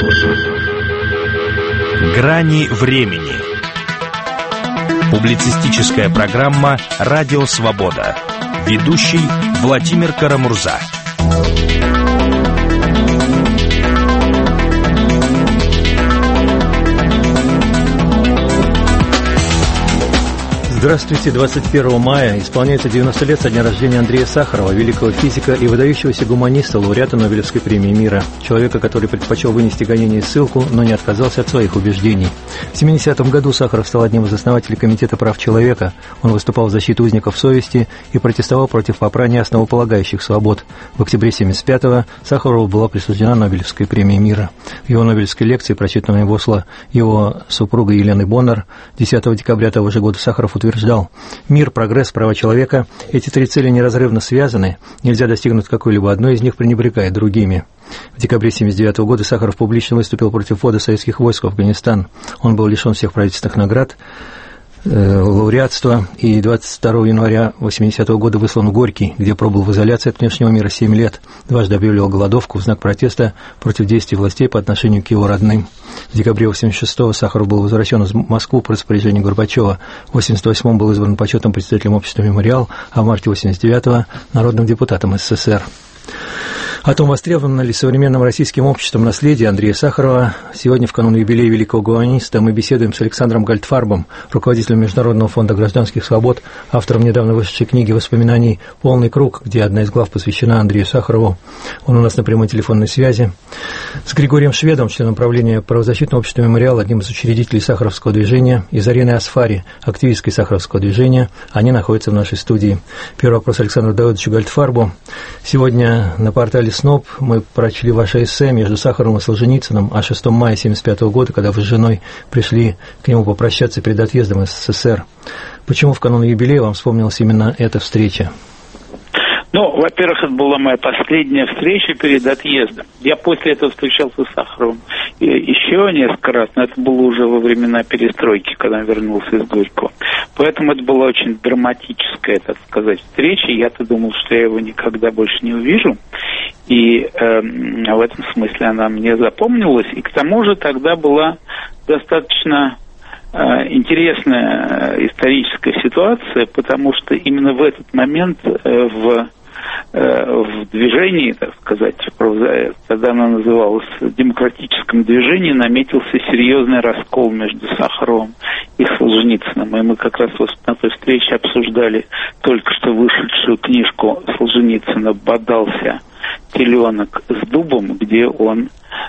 Грани времени. Публицистическая программа «Радио Свобода». Ведущий Владимир Карамурза. Здравствуйте. 21 мая исполняется 90 лет со дня рождения Андрея Сахарова, великого физика и выдающегося гуманиста, лауреата Нобелевской премии мира. Человека, который предпочел вынести гонение и ссылку, но не отказался от своих убеждений. В 70-м году Сахаров стал одним из основателей Комитета прав человека. Он выступал в защиту узников совести и протестовал против попрания основополагающих свобод. В октябре 75-го Сахарову была присуждена Нобелевская премия мира. В его нобелевской лекции, прочитанной в Осло его супругой Еленой Боннер, 10 декабря того же года Сахаров утверждал: мир, прогресс, права человека – эти три цели неразрывно связаны, нельзя достигнуть какой-либо одной из них, пренебрегая другими. В декабре 1979 года Сахаров публично выступил против ввода советских войск в Афганистан. Он был лишен всех правительственных наград, лауреатства, и 22 января 1980 года выслан в Горький, где пробыл в изоляции от внешнего мира 7 лет, дважды объявлял голодовку в знак протеста против действий властей по отношению к его родным. В декабре 1986-го Сахаров был возвращен в Москву по распоряжению Горбачева. В 1988-м был избран почетным председателем общества «Мемориал», а в марте 1989-го – народным депутатом СССР. О том, востребовано ли современным российским обществом наследие Андрея Сахарова, сегодня в канун юбилея великого гуманиста мы беседуем с Александром Гальдфарбом, руководителем Международного фонда гражданских свобод, автором недавно вышедшей книги воспоминаний «Полный круг», где одна из глав посвящена Андрею Сахарову. Он у нас на прямой телефонной связи. С Григорием Шведом, членом правления правозащитного общества «Мемориал», одним из учредителей Сахаровского движения, и Зариной Асфари, активисткой Сахаровского движения. Они находятся в нашей студии. Первый вопрос Александру Давыдовичу Гальдфарбу. Сегодня на портале СНОП мы прочли ваше эссе «Между Сахаровым и Солженицыным» о 6 мая 1975 года, когда вы с женой пришли к нему попрощаться перед отъездом из СССР. Почему в канун юбилея вам вспомнилась именно эта встреча? Ну, во-первых, это была моя последняя встреча перед отъездом. Я после этого встречался с Сахаровым еще несколько раз, но это было уже во времена перестройки, когда он вернулся из Горького. Поэтому это была очень драматическая, так сказать, встреча. Я-то думал, что я его никогда больше не увижу. И в этом смысле она мне запомнилась. И к тому же тогда была достаточно интересная историческая ситуация, потому что именно в этот момент в движении, так сказать, тогда оно называлось демократическом движении, наметился серьезный раскол между Сахаровым и Солженицыным. И мы как раз вот на той встрече обсуждали только что вышедшую книжку Солженицына «Бодался теленок с дубом», где он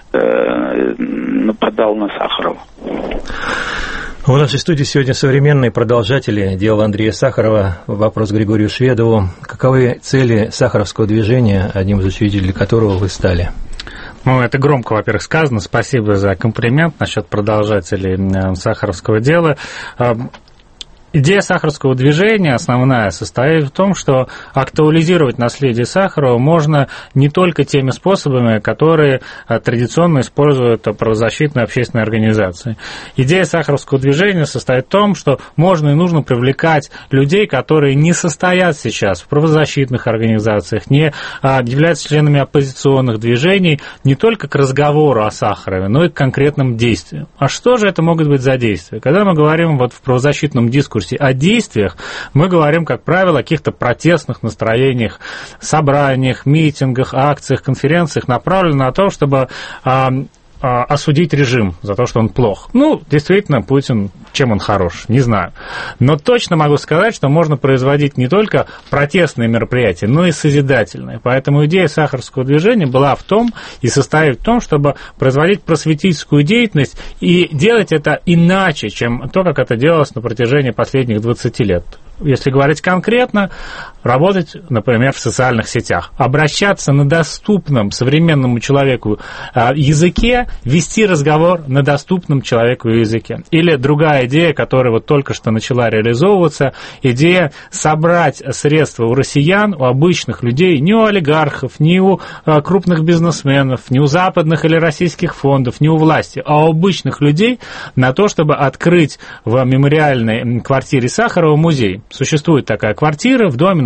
нападал на Сахарова. В нашей студии сегодня современные продолжатели дела Андрея Сахарова. Вопрос Григорию Шведову. Каковы цели Сахаровского движения, одним из учредителей которого вы стали? Ну, это громко, во-первых, сказано. Спасибо за комплимент насчет продолжателей Сахаровского дела. Идея Сахаровского движения основная состоит в том, что актуализировать наследие Сахарова можно не только теми способами, которые традиционно используют правозащитные общественные организации. Идея Сахаровского движения состоит в том, что можно и нужно привлекать людей, которые не состоят сейчас в правозащитных организациях, не являются членами оппозиционных движений, не только к разговору о Сахарове, но и к конкретным действиям. А что же это могут быть за действия? Когда мы говорим вот в правозащитном дискурсе о действиях, мы говорим, как правило, о каких-то протестных настроениях, собраниях, митингах, акциях, конференциях, направленных на то, чтобы осудить режим за то, что он плох. Ну, действительно, Путин, чем он хорош, не знаю. Но точно могу сказать, что можно производить не только протестные мероприятия, но и созидательные. Поэтому идея Сахаровского движения была в том и состоит в том, чтобы производить просветительскую деятельность и делать это иначе, чем то, как это делалось на протяжении последних 20 лет. Если говорить конкретно, работать, например, в социальных сетях, обращаться на доступном современному человеку языке, вести разговор на доступном человеку языке. Или другая идея, которая вот только что начала реализовываться, идея собрать средства у россиян, у обычных людей, не у олигархов, не у крупных бизнесменов, не у западных или российских фондов, не у власти, а у обычных людей на то, чтобы открыть в мемориальной квартире Сахарова музей. Существует такая квартира в доме на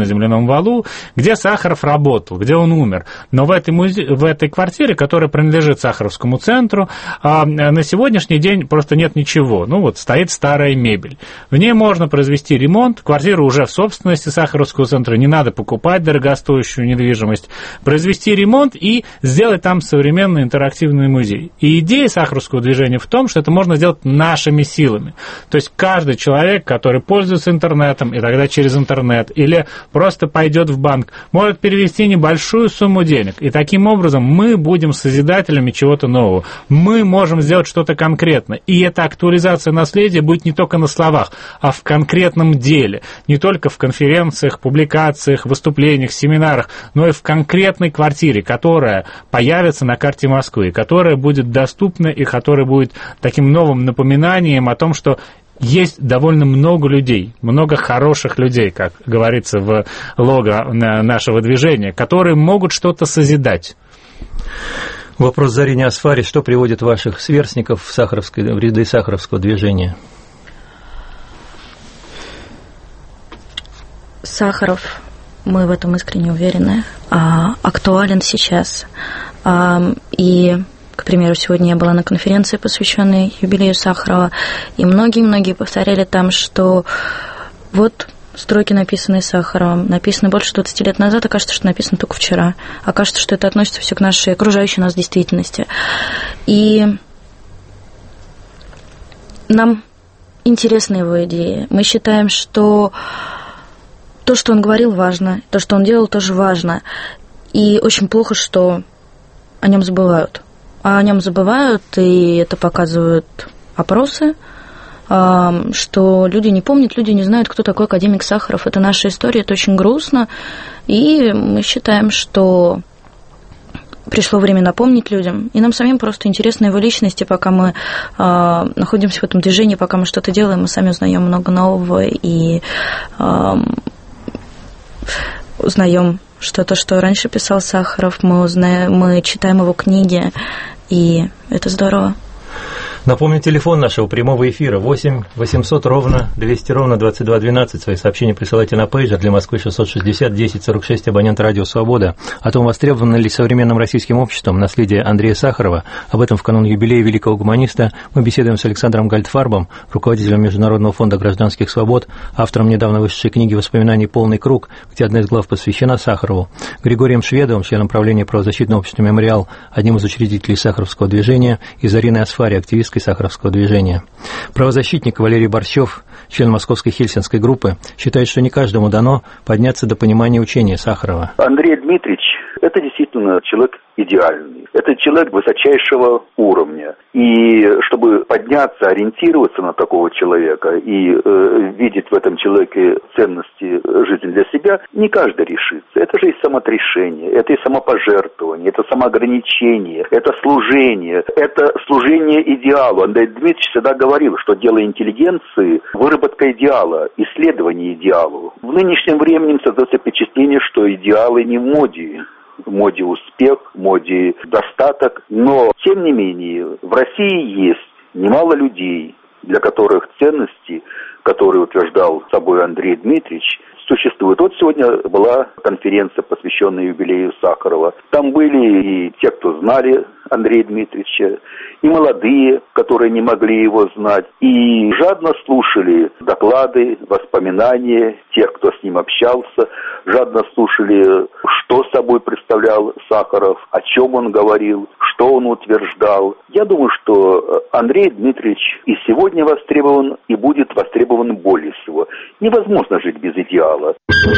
земляном валу, где Сахаров работал, где он умер. Но в этой квартире, которая принадлежит Сахаровскому центру, на сегодняшний день просто нет ничего. Ну вот стоит старая мебель. В ней можно произвести ремонт, квартира уже в собственности Сахаровского центра, не надо покупать дорогостоящую недвижимость, произвести ремонт и сделать там современный интерактивный музей. И идея Сахаровского движения в том, что это можно сделать нашими силами. То есть каждый человек, который пользуется интернетом, и тогда через интернет, или просто пойдет в банк, может перевести небольшую сумму денег. И таким образом мы будем созидателями чего-то нового. Мы можем сделать что-то конкретное. И эта актуализация наследия будет не только на словах, а в конкретном деле. Не только в конференциях, публикациях, выступлениях, семинарах, но и в конкретной квартире, которая появится на карте Москвы, которая будет доступна и которая будет таким новым напоминанием о том, что есть довольно много людей, много хороших людей, как говорится в лого нашего движения, которые могут что-то созидать. Вопрос Зарине Асфари. Что приводит ваших сверстников в ряды Сахаровского движения? Сахаров, мы в этом искренне уверены, актуален сейчас. И, к примеру, сегодня я была на конференции, посвященной юбилею Сахарова, и многие-многие повторяли там, что вот строки, написанные Сахаровым, написаны больше 20 лет назад, а кажется, что написано только вчера. А кажется, что это относится все к нашей окружающей нас действительности. И нам интересны его идеи. Мы считаем, что то, что он говорил, важно, то, что он делал, тоже важно. И очень плохо, что о нем забывают. А о нем забывают, и это показывают опросы, что люди не помнят, люди не знают, кто такой академик Сахаров. Это наша история, это очень грустно. И мы считаем, что пришло время напомнить людям. И нам самим просто интересны его личности, пока мы находимся в этом движении, пока мы что-то делаем, мы сами узнаем много нового и узнаем что-то, что раньше писал Сахаров, мы читаем его книги, и это здорово. Напомню, телефон нашего прямого эфира 8 800 ровно 200 ровно 2212. Свои сообщения присылайте на пейджер для Москвы 660 1046, абонент радио «Свобода». О том, востребовано ли современным российским обществом наследие Андрея Сахарова, об этом в канун юбилея великого гуманиста мы беседуем с Александром Гальдфарбом, руководителем Международного фонда гражданских свобод, автором недавно вышедшей книги «Воспоминаний. Полный круг», где одна из глав посвящена Сахарову, Григорием Шведовым, членом правления правозащитного общества «Мемориал», одним из учредителей Сахаровского движения, и Зариной Асфари, активисткой Сахаровского движения. Правозащитник Валерий Борщев, член Московской Хельсинской группы, считает, что не каждому дано подняться до понимания учения Сахарова. Андрей Дмитриевич – это действительно человек идеальный. Это человек высочайшего уровня. И чтобы подняться, ориентироваться на такого человека и видеть в этом человеке ценности жизни для себя, не каждый решится. Это же и самоотрешение, это и самопожертвование, это самоограничение, это служение идеалу. Андрей Дмитриевич всегда говорил, что дело интеллигенции – выработка идеала, исследование идеалу. В нынешнем времени создается впечатление, что идеалы не в моде. В моде успех, в моде достаток. Но, тем не менее, в России есть немало людей, для которых ценности, которые утверждал собой Андрей Дмитриевич, существуют. Вот сегодня была конференция, посвященная юбилею Сахарова. Там были и те, кто знали Андрея Дмитриевича, и молодые, которые не могли его знать, и жадно слушали доклады, воспоминания тех, кто с ним общался, жадно слушали, что собой представлял Сахаров, о чем он говорил, что он утверждал. Я думаю, что Андрей Дмитриевич и сегодня востребован, и будет востребован более всего. Невозможно жить без идеала.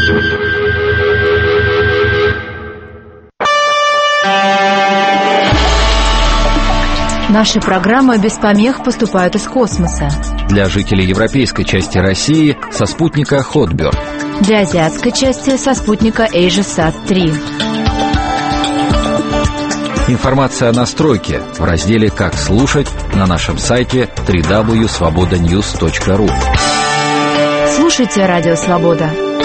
Наши программы без помех поступают из космоса. Для жителей европейской части России со спутника Хотберг. Для азиатской части со спутника AsiaSat-3. Информация о настройке в разделе «Как слушать» на нашем сайте www.svobodanews.ru. Слушайте Радио Свобода.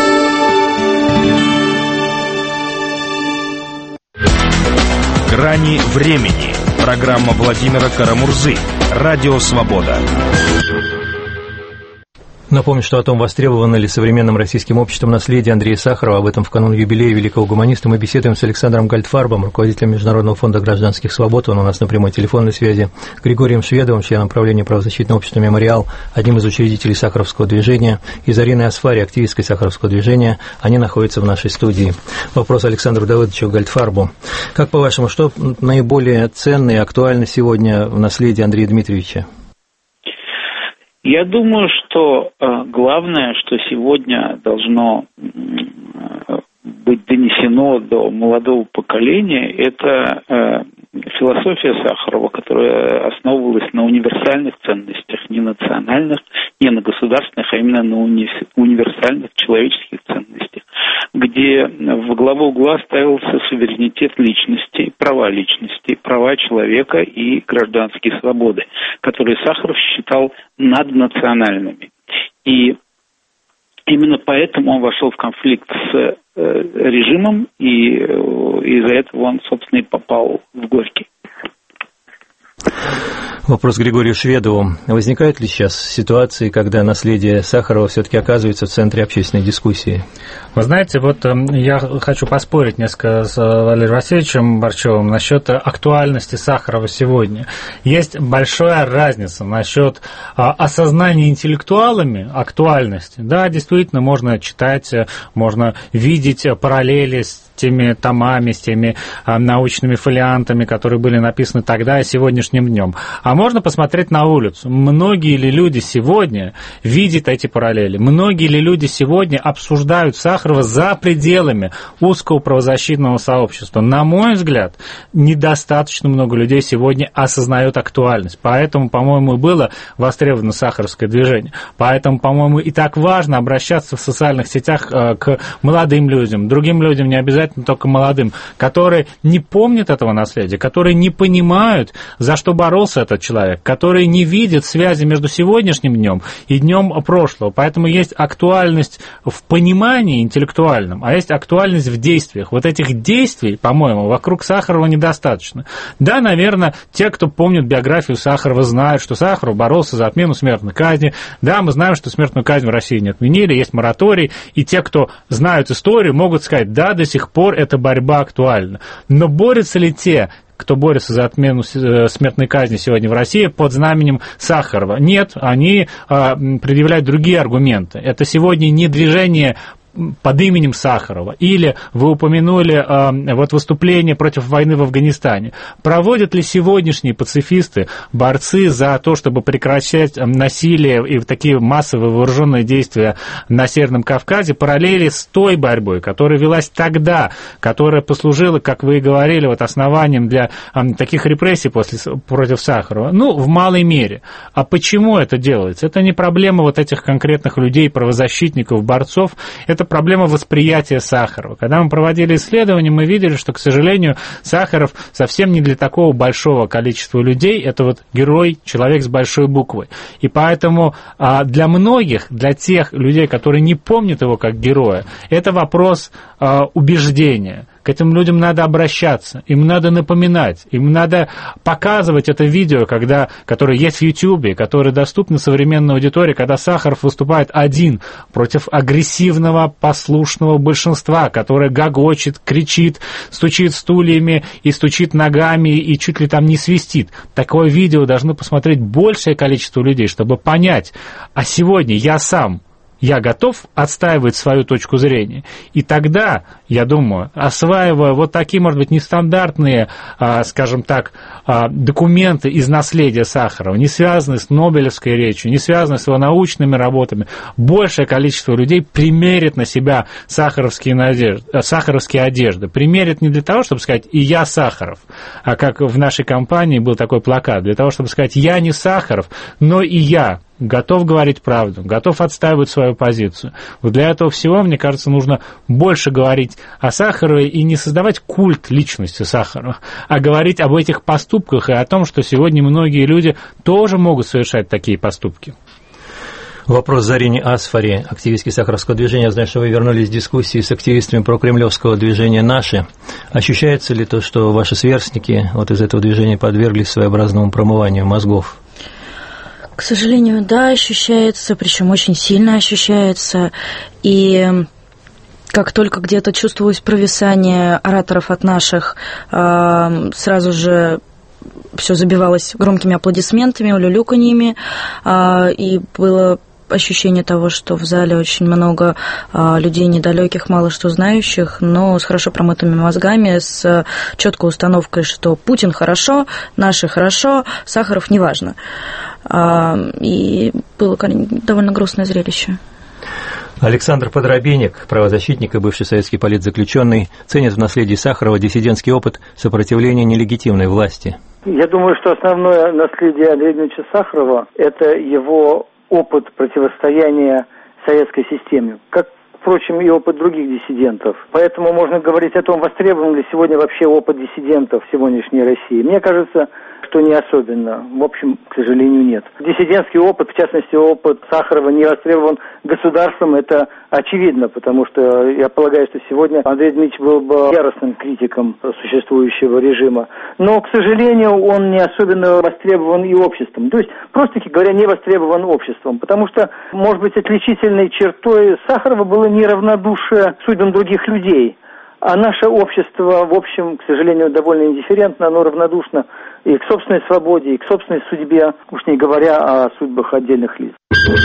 «Грани времени». Программа Владимира Карамурзы. Радио «Свобода». Напомню, что о том, востребовано ли современным российским обществом наследие Андрея Сахарова, об этом в канун юбилея великого гуманиста мы беседуем с Александром Гольдфарбом, руководителем Международного фонда гражданских свобод. Он у нас на прямой телефонной связи. Григорием Шведовым, членом правления правозащитного общества «Мемориал», одним из учредителей Сахаровского движения, и Зариной Асфари, активисткой Сахаровского движения. Они находятся в нашей студии. Вопрос Александру Давыдовичу Гольдфарбу. Как, по-вашему, что наиболее ценно и актуально сегодня в наследии Андрея Дмитриевича? Я думаю, что главное, что сегодня должно быть донесено до молодого поколения, это философия Сахарова, которая основывалась на универсальных ценностях, не национальных, не на государственных, а именно на универсальных человеческих ценностях, где во главу угла ставился суверенитет личности, права человека и гражданские свободы, которые Сахаров считал наднациональными. И именно поэтому он вошел в конфликт с режимом, и из-за этого он, собственно, и попал в Горький. Вопрос Григорию Шведову. Возникают ли сейчас ситуации, когда наследие Сахарова все-таки оказывается в центре общественной дискуссии? Вы знаете, вот я хочу поспорить несколько с Валерием Васильевичем Борчевым насчет актуальности Сахарова сегодня. Есть большая разница насчет осознания интеллектуалами актуальности. Да, действительно, можно читать, можно видеть параллели с теми томами, с теми научными фолиантами, которые были написаны тогда и сегодняшним днем. А можно посмотреть на улицу. Многие ли люди сегодня видят эти параллели? Многие ли люди сегодня обсуждают Сахарова за пределами узкого правозащитного сообщества? На мой взгляд, недостаточно много людей сегодня осознают актуальность. Поэтому, по-моему, было востребовано Сахаровское движение. Поэтому, по-моему, и так важно обращаться в социальных сетях к молодым людям, другим людям, не обязательно только молодым, которые не помнят этого наследия, которые не понимают, за что боролся этот человек, которые не видят связи между сегодняшним днем и днем прошлого. Поэтому есть актуальность в понимании интеллектуальном, а есть актуальность в действиях. Вот этих действий, по-моему, вокруг Сахарова недостаточно. Да, наверное, те, кто помнит биографию Сахарова, знают, что Сахаров боролся за отмену смертной казни. Да, мы знаем, что смертную казнь в России не отменили, есть мораторий, и те, кто знают историю, могут сказать, да, до сих пор эта борьба актуальна. Но борются ли те, кто борется за отмену смертной казни сегодня в России под знаменем Сахарова? Нет, они предъявляют другие аргументы. Это сегодня не движение под именем Сахарова. Или вы упомянули вот выступление против войны в Афганистане. Проводят ли сегодняшние пацифисты, борцы за то, чтобы прекращать насилие и такие массовые вооруженные действия на Северном Кавказе, параллели с той борьбой, которая велась тогда, которая послужила, как вы и говорили, вот основанием для таких репрессий против Сахарова? Ну, в малой мере. А почему это делается? Это не проблема вот этих конкретных людей, правозащитников, борцов, это проблема восприятия Сахарова. Когда мы проводили исследования, мы видели, что, к сожалению, Сахаров совсем не для такого большого количества людей, это вот герой, человек с большой буквы. И поэтому для многих, для тех людей, которые не помнят его как героя, это вопрос убеждения. К этим людям надо обращаться, им надо напоминать, им надо показывать это видео, которое есть в YouTube, которое доступно современной аудитории, когда Сахаров выступает один против агрессивного, послушного большинства, которое гогочет, кричит, стучит стульями и стучит ногами и чуть ли там не свистит. Такое видео должно посмотреть большее количество людей, чтобы понять, а сегодня я готов отстаивать свою точку зрения. И тогда, я думаю, осваивая вот такие, может быть, нестандартные, скажем так, документы из наследия Сахарова, не связанные с Нобелевской речью, не связанные с его научными работами, большее количество людей примерит на себя сахаровские одежды. Примерит не для того, чтобы сказать «и я Сахаров», а как в нашей компании был такой плакат, для того, чтобы сказать «я не Сахаров, но и я». Готов говорить правду, готов отстаивать свою позицию. Вот для этого всего, мне кажется, нужно больше говорить о Сахарове и не создавать культ личности Сахарова, а говорить об этих поступках и о том, что сегодня многие люди тоже могут совершать такие поступки. Вопрос Зарине Асфари, активистки Сахаровского движения. Я знаю, что вы вернулись с дискуссии с активистами прокремлевского движения «Наши». Ощущается ли то, что ваши сверстники вот из этого движения подверглись своеобразному промыванию мозгов? К сожалению, да, ощущается, причем очень сильно ощущается. И как только где-то чувствовалось провисание ораторов от наших, сразу же все забивалось громкими аплодисментами, улюлюканьями, и было ощущение того, что в зале очень много людей недалеких, мало что знающих, но с хорошо промытыми мозгами, с четкой установкой, что Путин хорошо, наши хорошо, Сахаров неважно. И было довольно грустное зрелище. Александр Подробенник, правозащитник и бывший советский политзаключенный, ценит в наследии Сахарова диссидентский опыт сопротивления нелегитимной власти. Я думаю, что основное наследие Андрея Дмитриевича Сахарова – это его опыт противостояния советской системе, как, впрочем, и опыт других диссидентов. Поэтому можно говорить о том, востребован ли сегодня вообще опыт диссидентов в сегодняшней России. Мне кажется, что не особенно. В общем, к сожалению, нет. Диссидентский опыт, в частности, опыт Сахарова, не востребован государством, это очевидно, потому что я полагаю, что сегодня Андрей Дмитриевич был бы яростным критиком существующего режима. Но, к сожалению, он не особенно востребован и обществом. То есть, просто говоря, не востребован обществом, потому что, может быть, отличительной чертой Сахарова было неравнодушие судьбам других людей. А наше общество, в общем, к сожалению, довольно индифферентно, оно равнодушно и к собственной свободе, и к собственной судьбе, уж не говоря о судьбах отдельных лиц.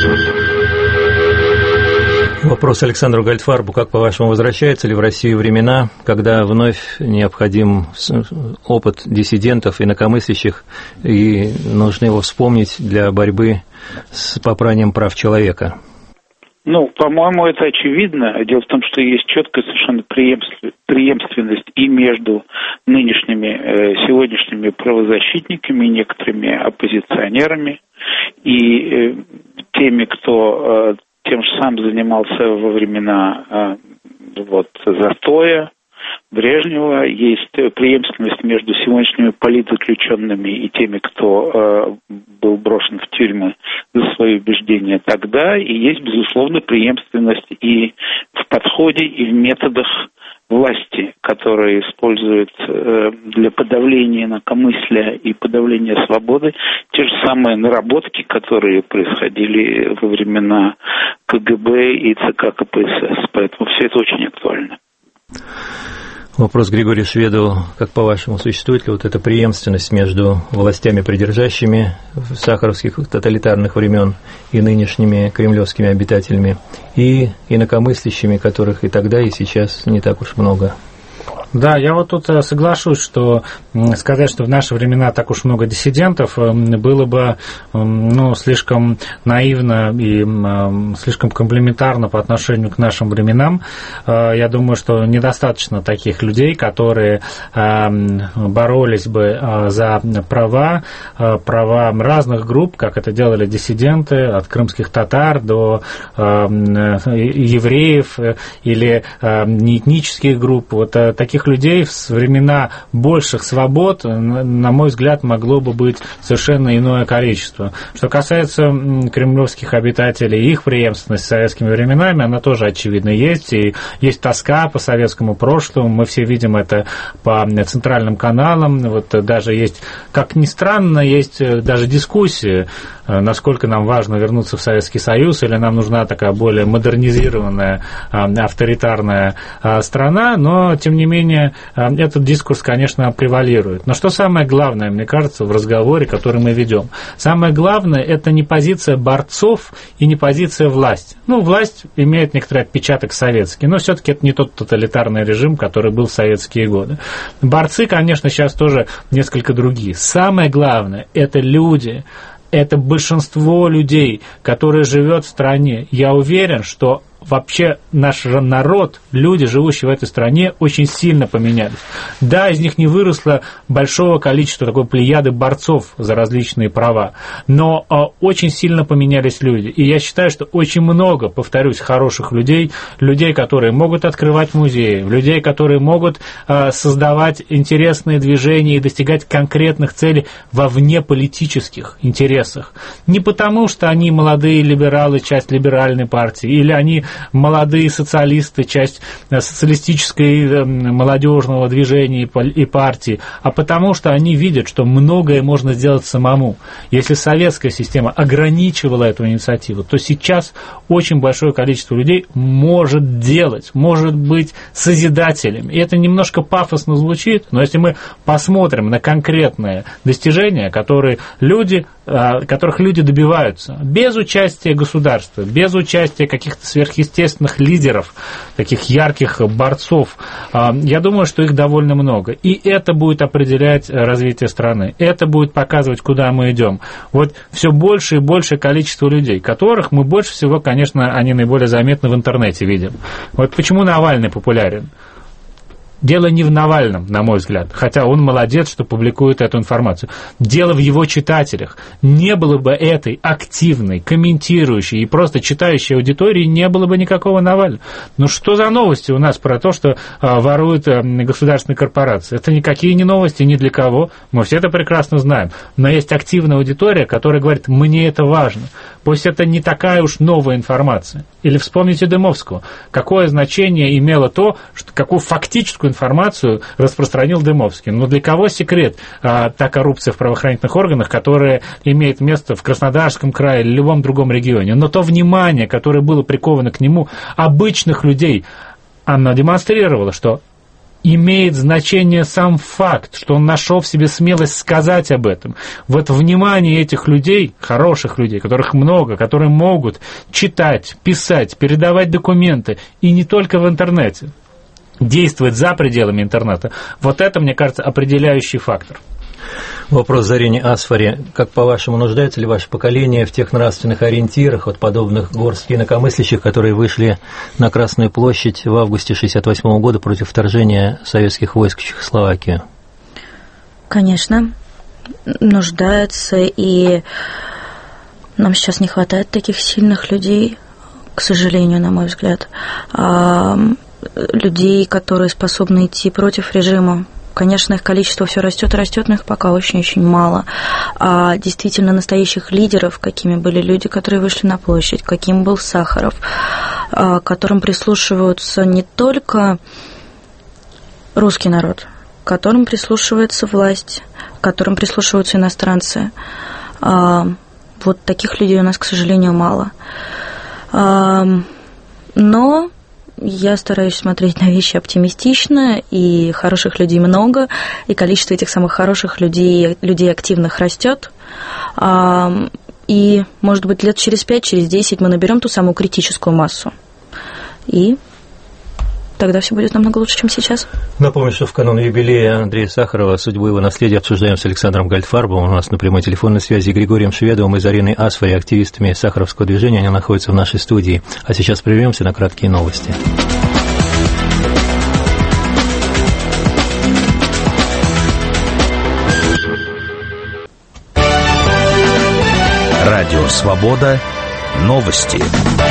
Вопрос Александру Гольдфарбу. Как, по-вашему, возвращаются ли в Россию времена, когда вновь необходим опыт диссидентов, инакомыслящих, и нужно его вспомнить для борьбы с попранием прав человека? По-моему, это очевидно. Дело в том, что есть четкая совершенно преемственность и между нынешними, сегодняшними правозащитниками, некоторыми оппозиционерами и теми, кто тем же самым занимался во времена застоя Брежнева. Есть преемственность между сегодняшними политзаключенными и теми, кто был брошен в тюрьмы за свои убеждения тогда. И есть, безусловно, преемственность и в подходе, и в методах власти, которые используют для подавления инакомыслия и подавления свободы те же самые наработки, которые происходили во времена КГБ и ЦК КПСС. Поэтому все это очень актуально. Вопрос Григорию Шведу. Как, по-вашему, существует ли эта преемственность между властями, придержащими сахаровских тоталитарных времен, и нынешними кремлевскими обитателями, и инакомыслящими, которых и тогда, и сейчас не так уж много? Да, я тут соглашусь, что сказать, что в наши времена так уж много диссидентов, было бы слишком наивно и слишком комплиментарно по отношению к нашим временам. Я думаю, что недостаточно таких людей, которые боролись бы за права разных групп, как это делали диссиденты, от крымских татар до евреев или неэтнических групп. Таких людей в времена больших свобод, на мой взгляд, могло бы быть совершенно иное количество. Что касается кремлевских обитателей, их преемственность с советскими временами, она тоже очевидно есть. И есть тоска по советскому прошлому. Мы все видим это по центральным каналам. Даже есть, как ни странно, есть даже дискуссии, насколько нам важно вернуться в Советский Союз, или нам нужна такая более модернизированная, авторитарная страна, но, тем не менее, этот дискурс, конечно, превалирует. Но что самое главное, мне кажется, в разговоре, который мы ведем? Самое главное – это не позиция борцов и не позиция власти. Власть имеет некоторый отпечаток советский, но все-таки это не тот тоталитарный режим, который был в советские годы. Борцы, конечно, сейчас тоже несколько другие. Самое главное – это люди. Это большинство людей, которые живет в стране. Я уверен, что вообще наш народ, люди, живущие в этой стране, очень сильно поменялись. Да, из них не выросло большого количества такой плеяды борцов за различные права, но очень сильно поменялись люди. И я считаю, что очень много, повторюсь, хороших людей, которые могут открывать музеи, людей, которые могут создавать интересные движения и достигать конкретных целей во внеполитических интересах. Не потому, что они молодые либералы, часть либеральной партии, или они молодые социалисты, часть социалистической молодежного движения и партии, а потому что они видят, что многое можно сделать самому. Если советская система ограничивала эту инициативу, то сейчас очень большое количество людей может делать, может быть созидателем. И это немножко пафосно звучит, но если мы посмотрим на конкретные достижения, которых люди добиваются без участия государства, без участия каких-то сверхъестественных лидеров, таких ярких борцов, я думаю, что их довольно много. И это будет определять развитие страны. Это будет показывать, куда мы идем. Вот все больше и больше количество людей, которых мы больше всего, конечно, они наиболее заметны в интернете видим. Вот почему Навальный популярен. Дело не в Навальном, на мой взгляд, хотя он молодец, что публикует эту информацию. Дело в его читателях. Не было бы этой активной, комментирующей и просто читающей аудитории, не было бы никакого Навального. Ну что за новости у нас про то, что воруют государственные корпорации? Это никакие не новости ни для кого, мы все это прекрасно знаем. Но есть активная аудитория, которая говорит, мне это важно. Пусть это не такая уж новая информация. Или вспомните Дымовского. Какое значение имело то, что, какую фактическую информацию распространил Дымовский. Но для кого секрет та коррупция в правоохранительных органах, которая имеет место в Краснодарском крае или любом другом регионе. Но то внимание, которое было приковано к нему обычных людей, оно демонстрировало, что имеет значение сам факт, что он нашел в себе смелость сказать об этом. Вот внимание этих людей, хороших людей, которых много, которые могут читать, писать, передавать документы, и не только в интернете, действовать за пределами интернета, вот это, мне кажется, определяющий фактор. Вопрос Зарине Асфари. Как, по-вашему, нуждается ли ваше поколение в тех нравственных ориентирах от подобных горстки инакомыслящих, которые вышли на Красную площадь в августе 1968 года против вторжения советских войск в Чехословакию? Конечно, нуждается, и нам сейчас не хватает таких сильных людей, к сожалению, на мой взгляд, людей, которые способны идти против режима. Конечно, их количество все растет и растет, но их пока очень-очень мало. А действительно настоящих лидеров, какими были люди, которые вышли на площадь, каким был Сахаров, к которым прислушиваются не только русский народ, к которым прислушивается власть, к которым прислушиваются иностранцы. Вот таких людей у нас, к сожалению, мало. Но я стараюсь смотреть на вещи оптимистично, и хороших людей много, и количество этих самых хороших людей активных растет. И, может быть, лет через 5, через 10 мы наберем ту самую критическую массу. И тогда все будет намного лучше, чем сейчас. Напомню, что в канун юбилея Андрея Сахарова судьбу его наследия обсуждаем с Александром Гольдфарбом. У нас на прямой телефонной связи Григорием Шведовым и Зариной Асфари, активистами Сахаровского движения. Они находятся в нашей студии. А сейчас прервемся на краткие новости. Радио «Свобода». Новости.